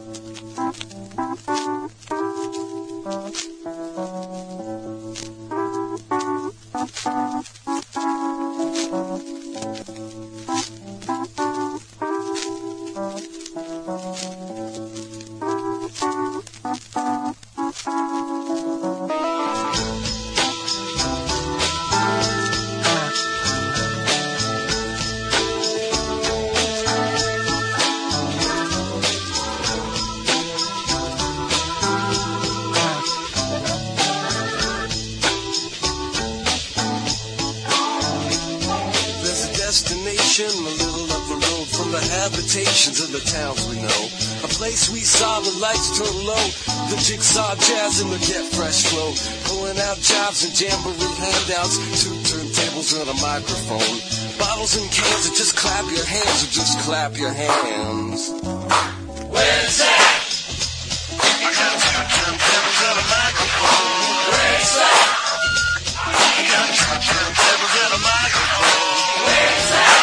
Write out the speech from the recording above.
Of the towns we know, a place we saw the lights turn low, the jigsaw jazz and the get fresh flow, pulling out jobs and jamboree handouts, 2 turntables and a microphone, bottles and cans, and just clap your hands, or just clap your hands. Where's that? I got 2 turntables and a microphone. Where's that? I got 2 turntables and a microphone. Where's that?